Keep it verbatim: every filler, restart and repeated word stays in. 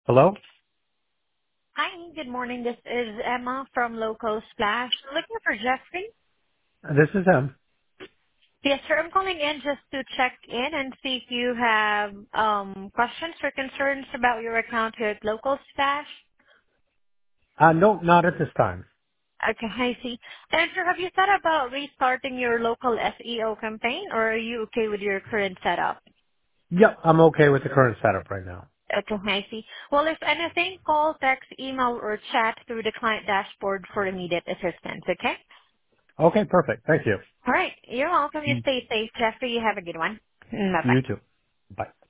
Hello? Hi, good morning. This is Emma from Local Splash. Looking for Jeffrey. This is him. Yes, sir. I'm calling in just to check in and see if you have um, questions or concerns about your account here at Local Splash. Uh, no, not at this time. Okay, I see. And sir, have you thought about restarting your local S E O campaign, or are you okay with your current setup? Yep, I'm okay with the current setup right now. Okay, I see. Well, if anything, call, text, email, or chat through the client dashboard for immediate assistance, okay? Okay, perfect. Thank you. All right. You're welcome. You Mm, stay safe, Jeffrey. You have a good one. Bye-bye. You too. Bye.